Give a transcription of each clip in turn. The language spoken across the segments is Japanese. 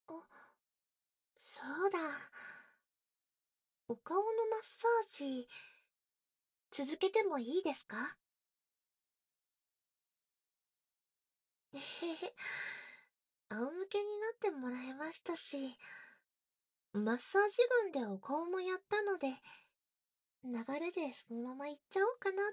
あ、そうだ。お顔のマッサージ、続けてもいいですか？えへへ。仰向けになってもらいましたし、マッサージガンでお顔もやったので、流れでそのまま行っちゃおうかなって。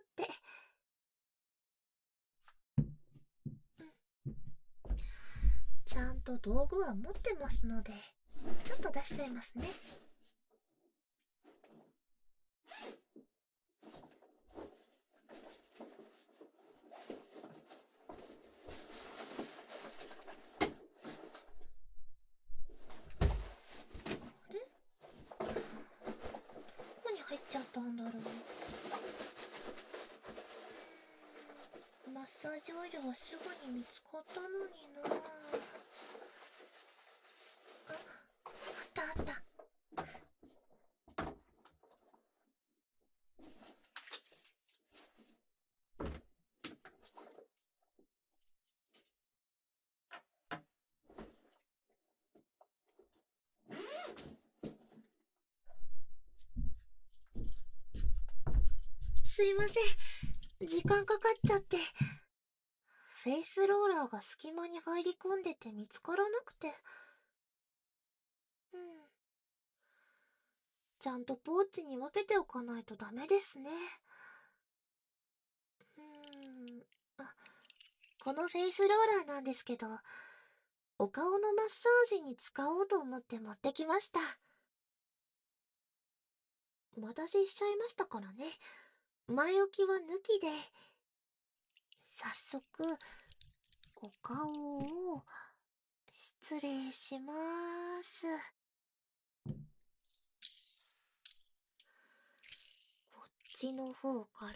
ちゃんと道具は持ってますので、ちょっと出しちゃいますね。あれ、どこに入っちゃったんだろう。マッサージオイルはすぐに見つかったのにな。あ、あったあった。すいません。時間かかっちゃって。フェイスローラーが隙間に入り込んでて見つからなくて。うん。ちゃんとポーチに分けておかないとダメですね。あ、このフェイスローラーなんですけど、お顔のマッサージに使おうと思って持ってきました。お待たせしちゃいましたからね。前置きは抜きで、早速、お顔を、失礼しまーす。こっちの方から、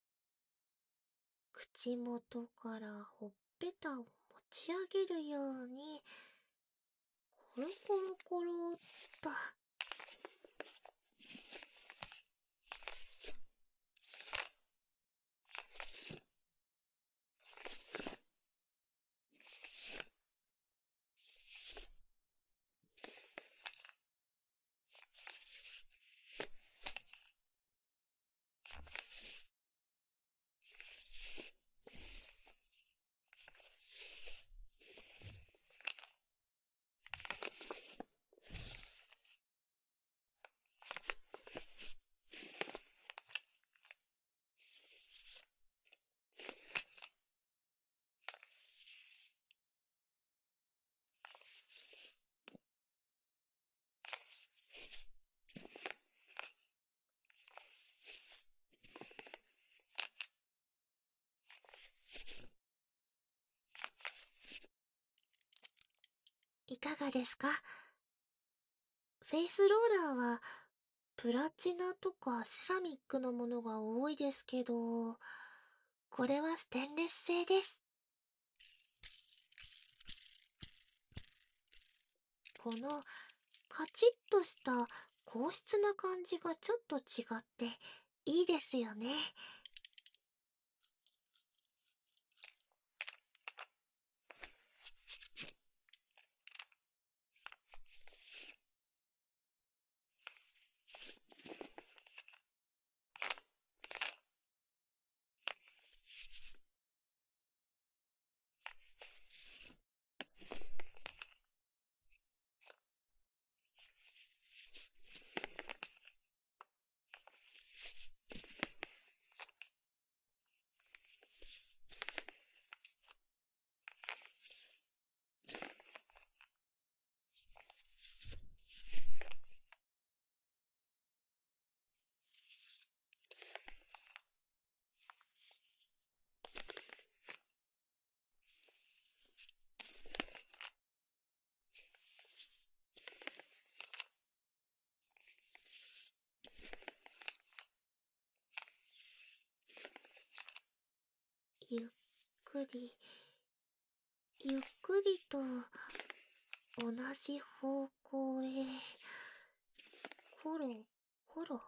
口元からほっぺたを持ち上げるように、コロコロコロっと。いかがですか？フェイスローラーは、プラチナとかセラミックのものが多いですけど、これはステンレス製です。このカチッとした硬質な感じがちょっと違っていいですよね。ゆっくり、ゆっくりと同じ方向へ、コロコロ。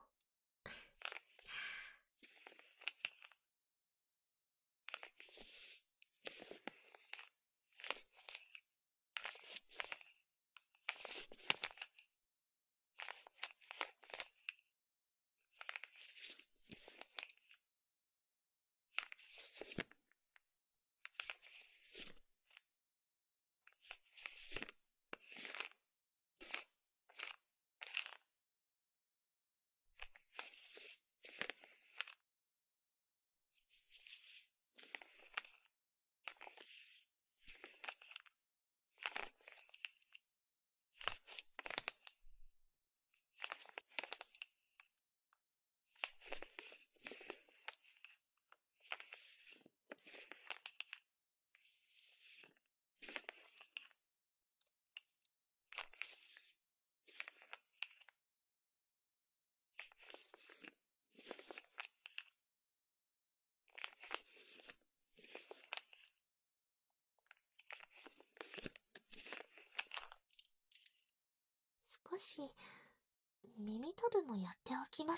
し、耳たぶもやっておきます？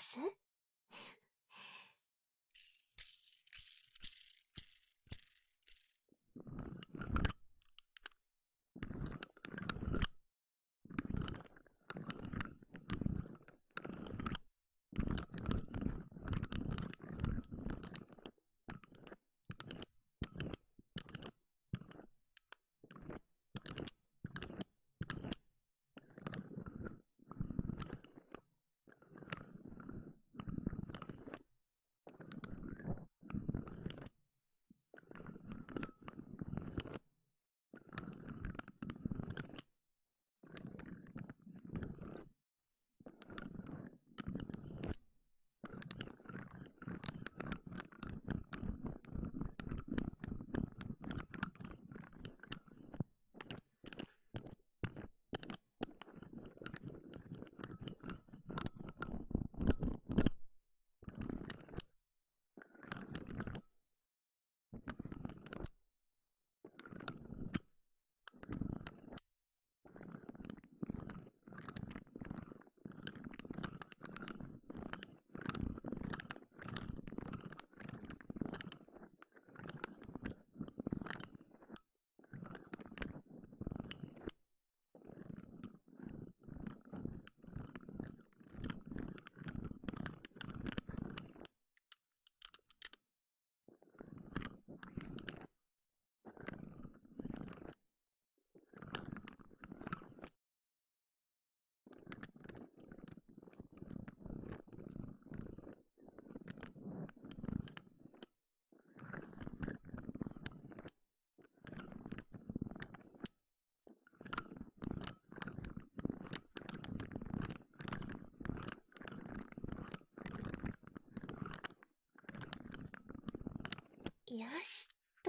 よしと。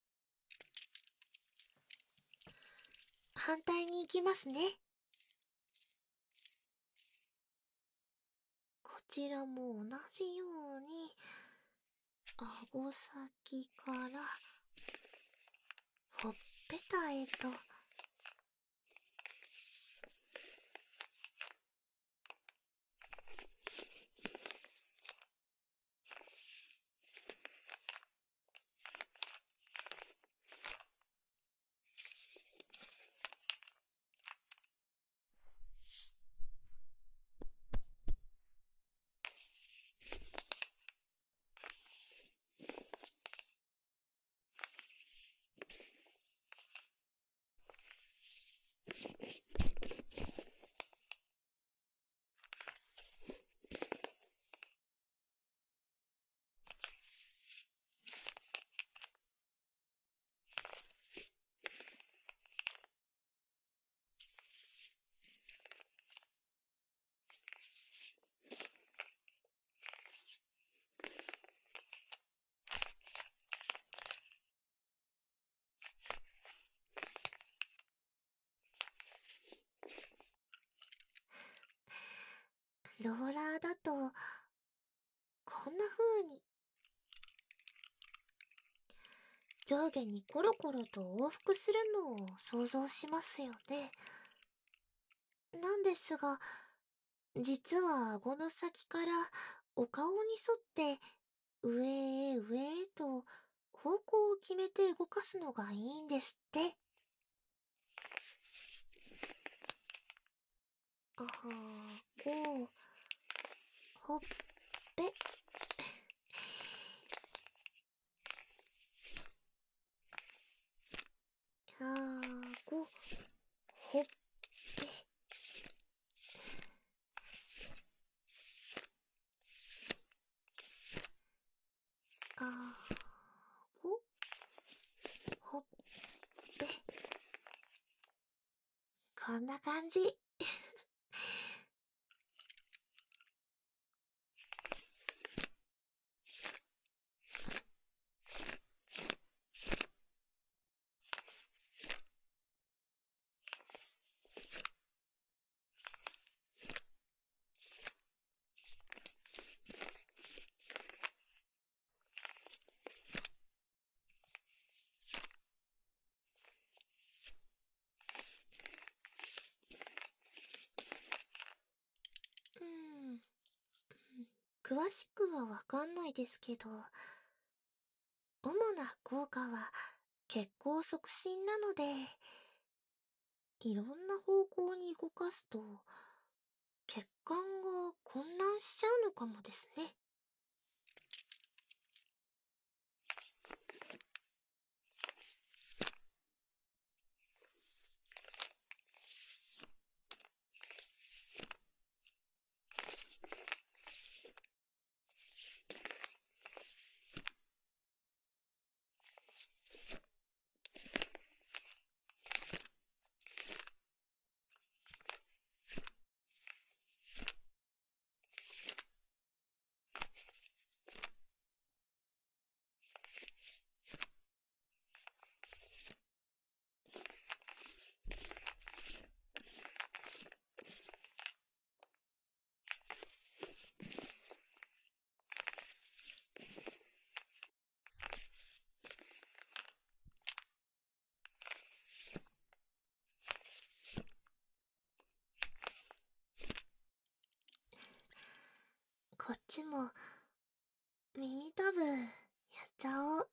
反対に行きますね。こちらも同じように、顎先からほっぺたへと。ローラーだと、こんな風に、上下にコロコロと往復するのを想像しますよね。なんですが、実は顎の先からお顔に沿って上へ上へと方向を決めて動かすのがいいんですって。あはー、こう、ほっぺ。あー、こう、ほっぺ。あー、こう、ほっぺ。こんな感じ。 詳しくはわかんないですけど、主な効果は血行促進なので、いろんな方向に動かすと、血管が混乱しちゃうのかもですね。こっちも耳たぶやっちゃおう。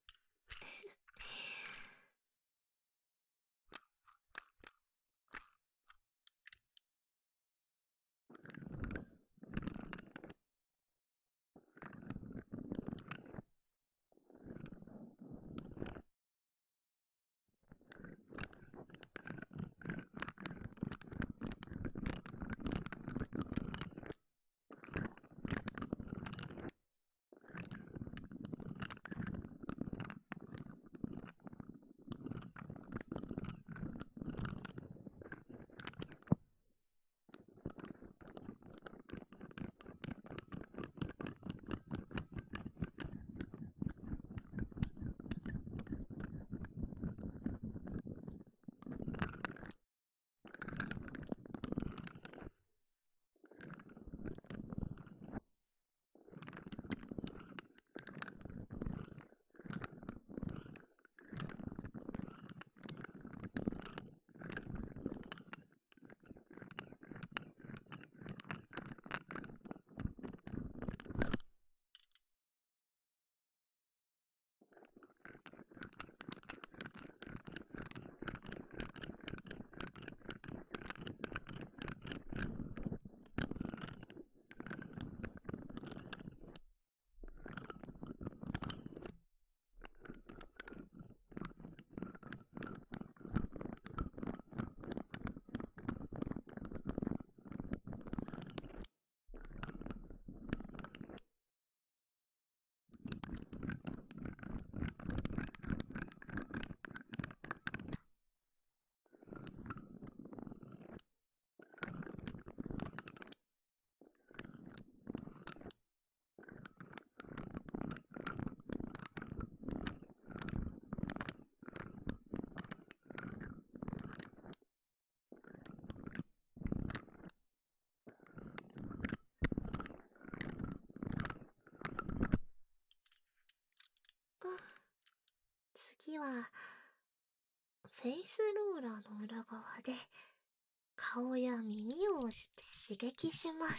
次は、フェイスローラーの裏側で、顔や耳を押して刺激します。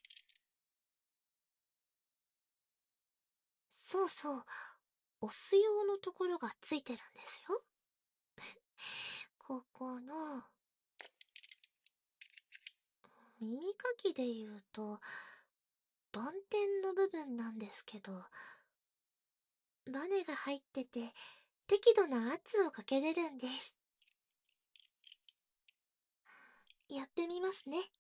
そうそう、押す用のところがついてるんですよ。ここの、耳かきで言うと、梵天の部分なんですけど、バネが入ってて、適度な圧をかけれるんです。やってみますね。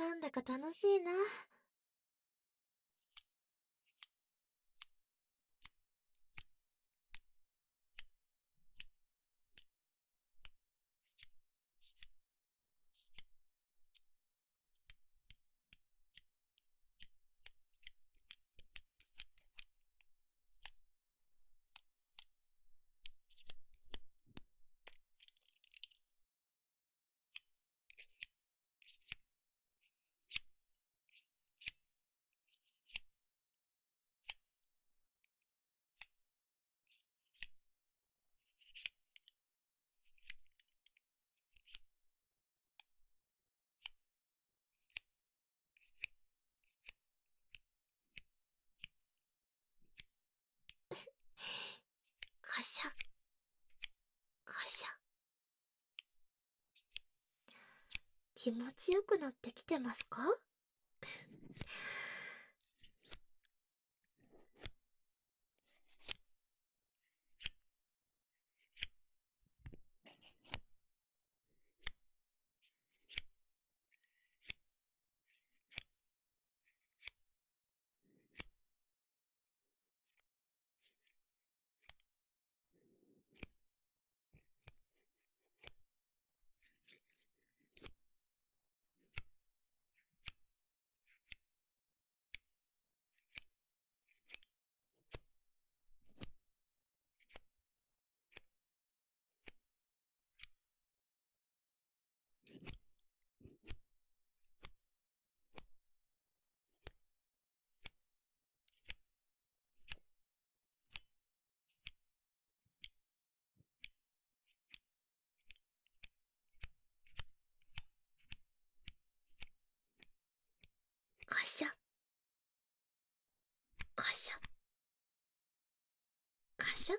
なんだか楽しいな。カシャ、カシャ。気持ちよくなってきてますか？カシャ、カシャ、カシャ。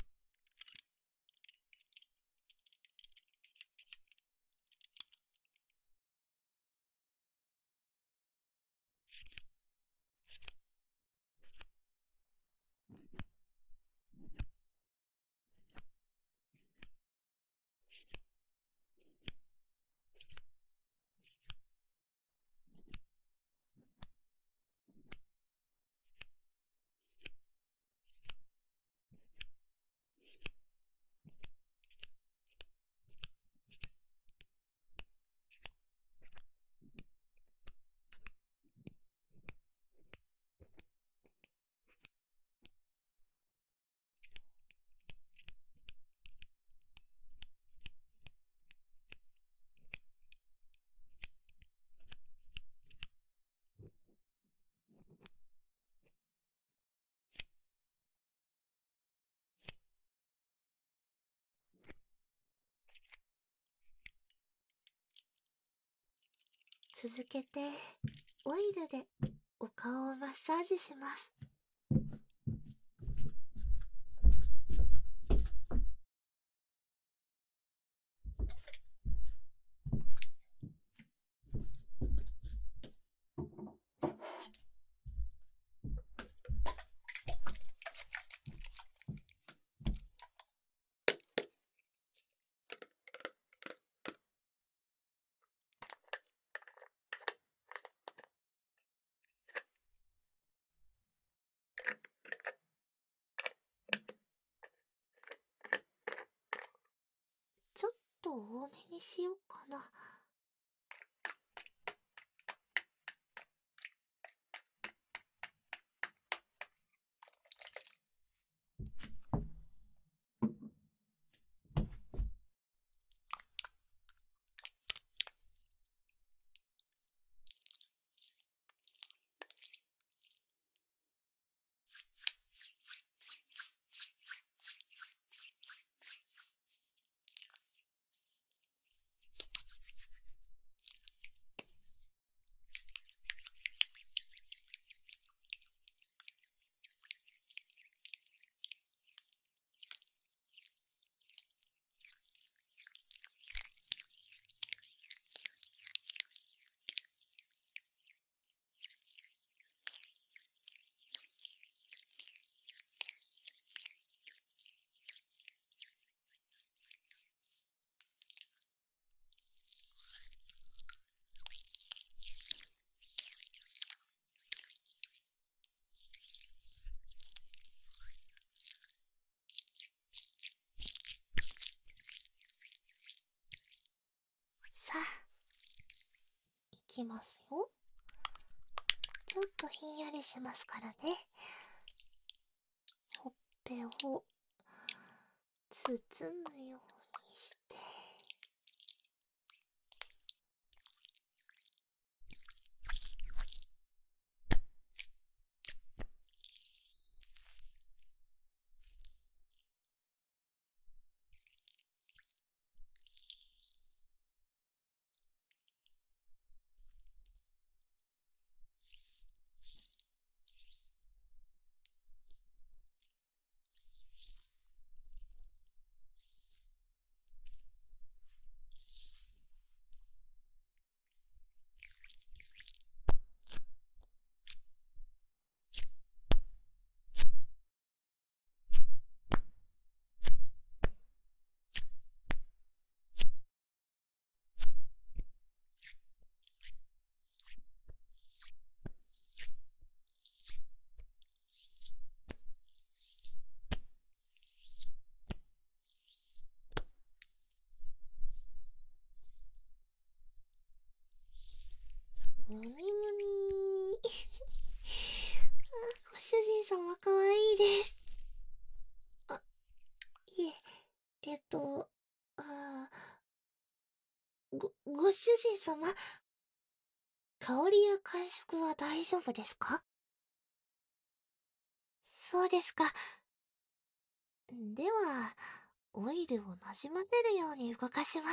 続けてオイルでお顔をマッサージします。ちょっと多めにしようかな。 きますよ。ちょっとひんやりしますからね。ほっぺを包むようにして。むにむにご主人様かわいいです。あ、いえ、あご主人様、香りや感触は大丈夫ですか？そうですか。では、オイルをなじませるように動かします。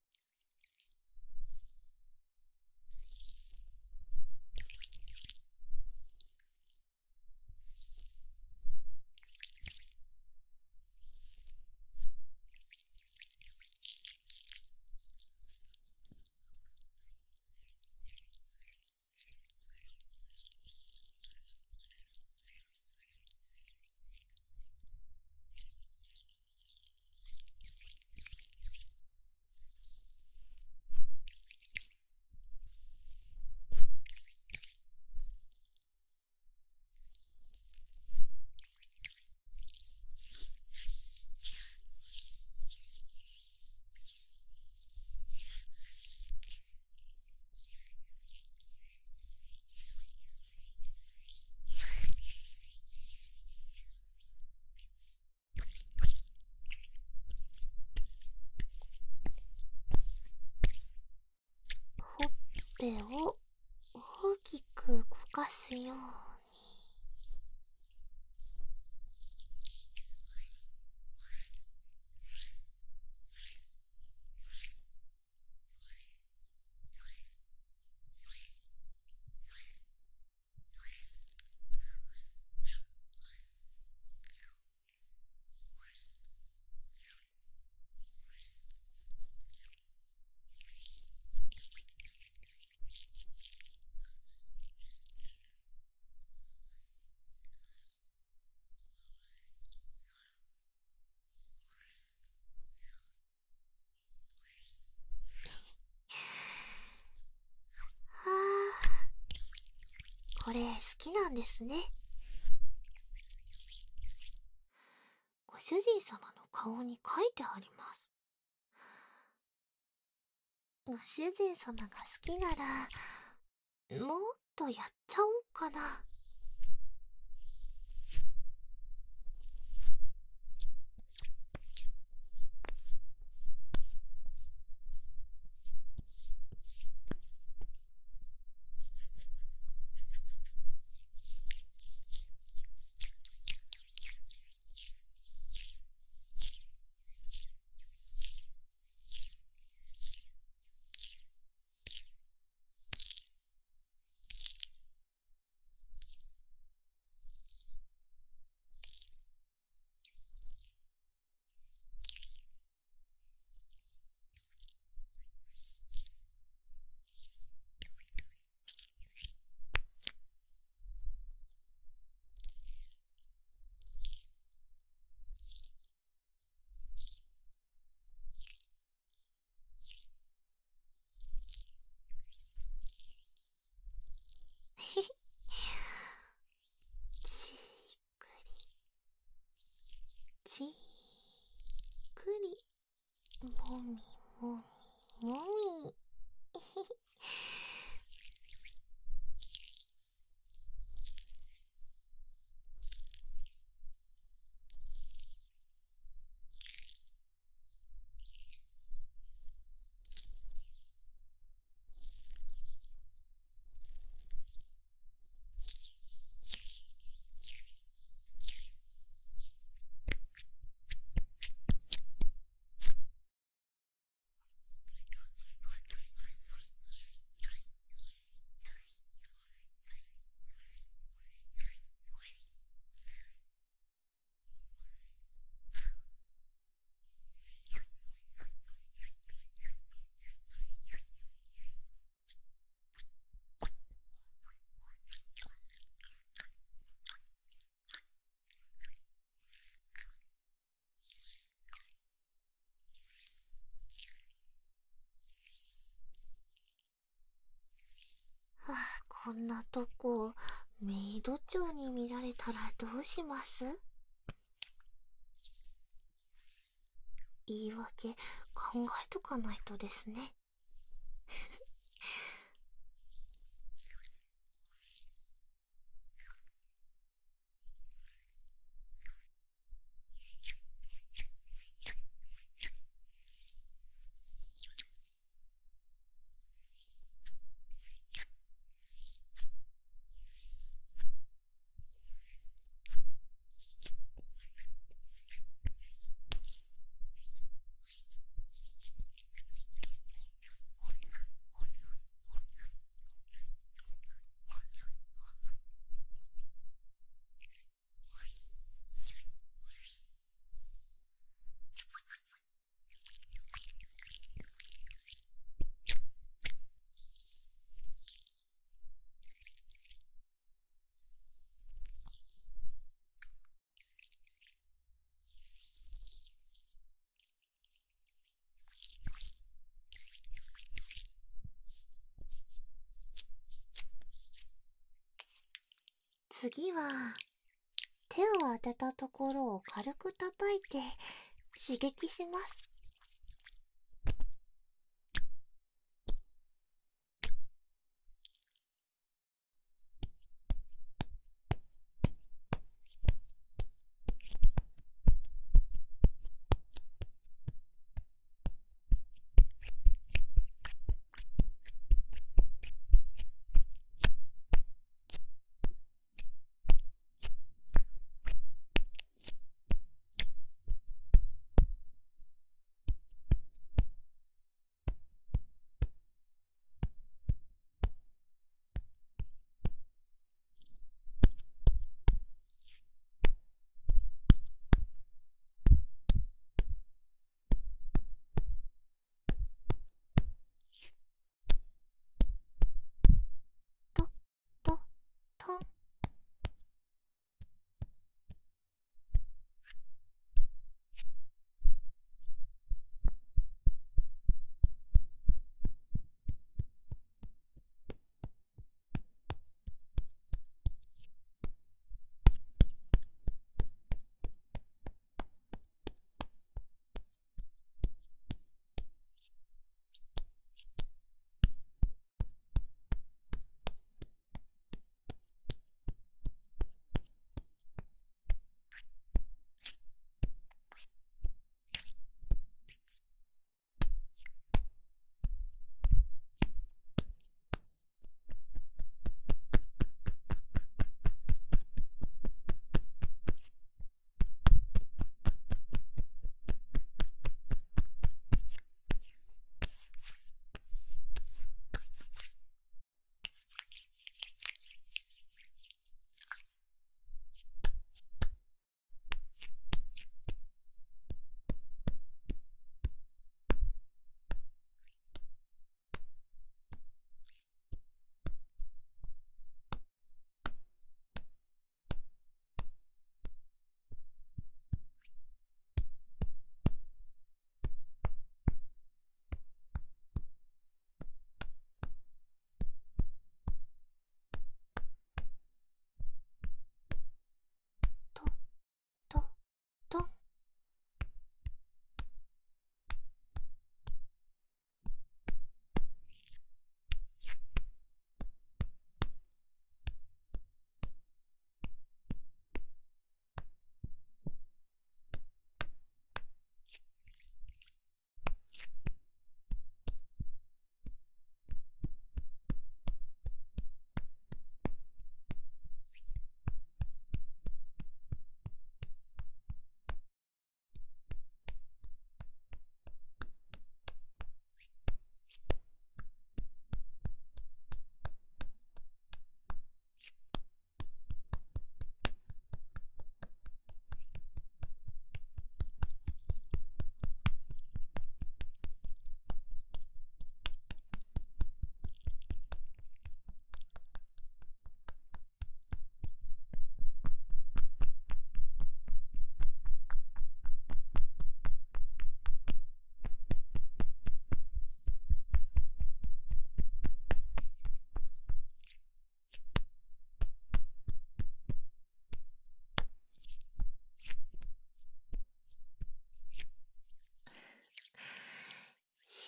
ほっぺを大きく動かすように。はあ、これ好きなんですね。ご主人様の顔に書いてあります。ご主人様が好きなら、もっとやっちゃおうかな。じっくり、じっくり、もみもみもみ。 こんなとこ、メイド長に見られたらどうします？言い訳考えとかないとですね。次は、手を当てたところを軽く叩いて刺激します。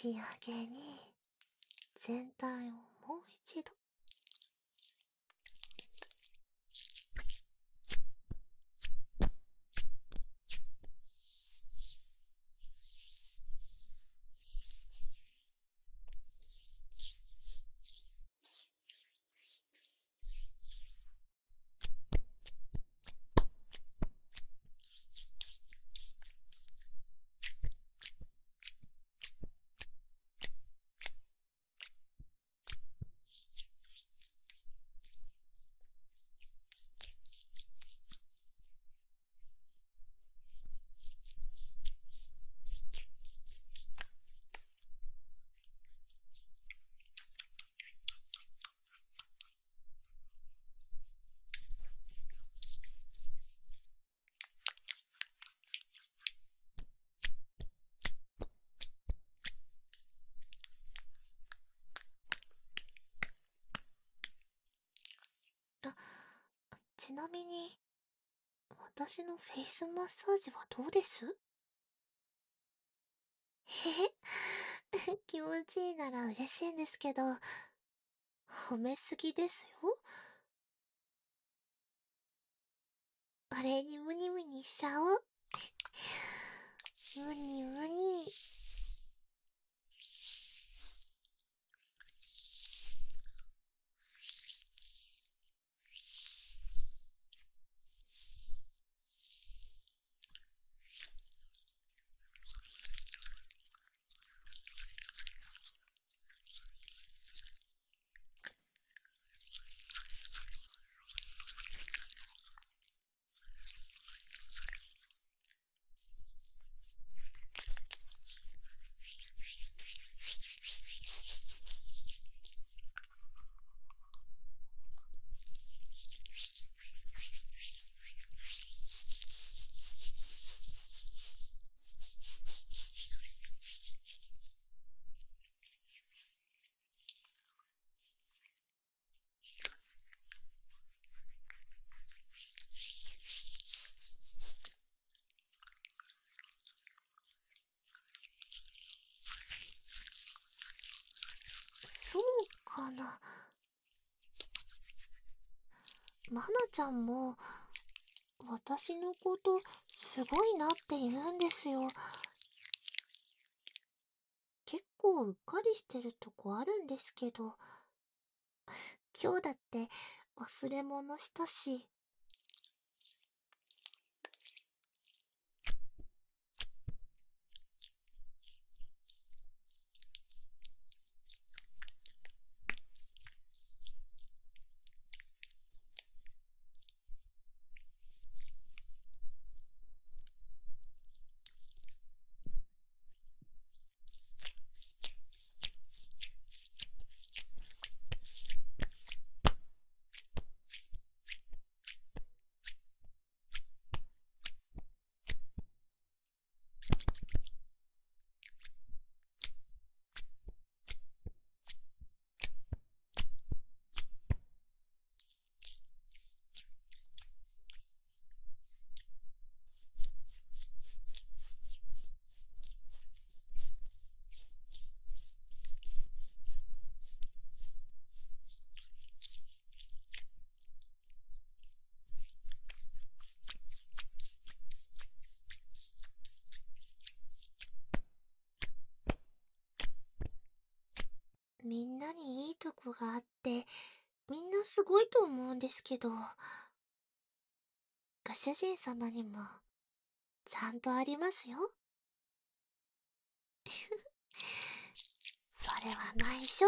仕上げに全体をもう一度。あ、ちなみに、私のフェイスマッサージはどうです？へへ、気持ちいいなら嬉しいんですけど、褒めすぎですよ。お礼にムニムニしちゃおう。ムニムニ。そうかな。マナちゃんも、私のことすごいなって言うんですよ。結構うっかりしてるとこあるんですけど、今日だって忘れ物したし。みんなにいいとこがあって、みんなすごいと思うんですけど、ご主人様にも、ちゃんとありますよ。それは内緒。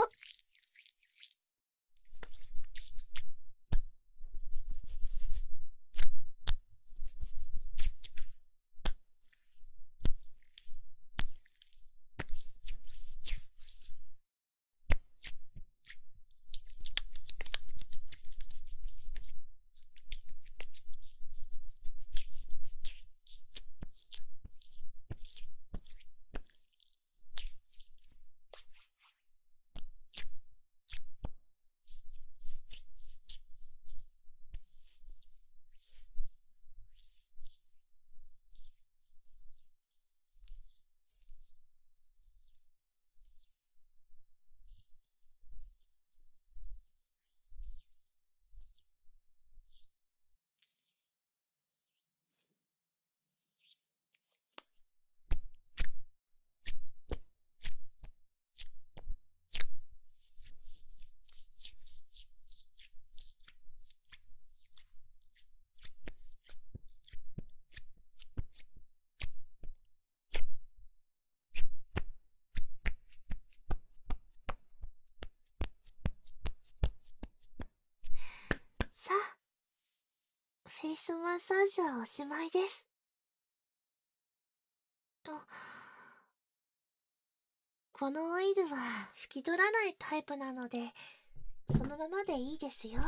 マッサージはおしまいです。あ、このオイルは拭き取らないタイプなので、そのままでいいですよ。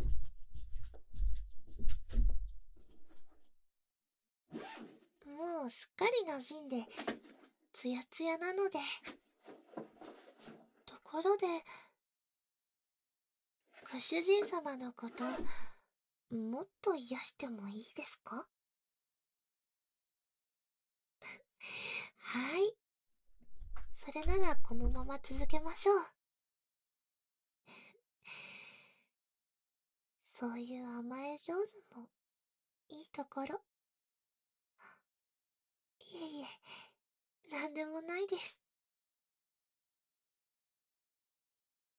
もうすっかり馴染んで、ツヤツヤなので。ところで、ご主人様のこと、もっと癒してもいいですか？はい。それならこのまま続けましょう。そういう甘え上手もいいところ。いえいえ、なんでもないです。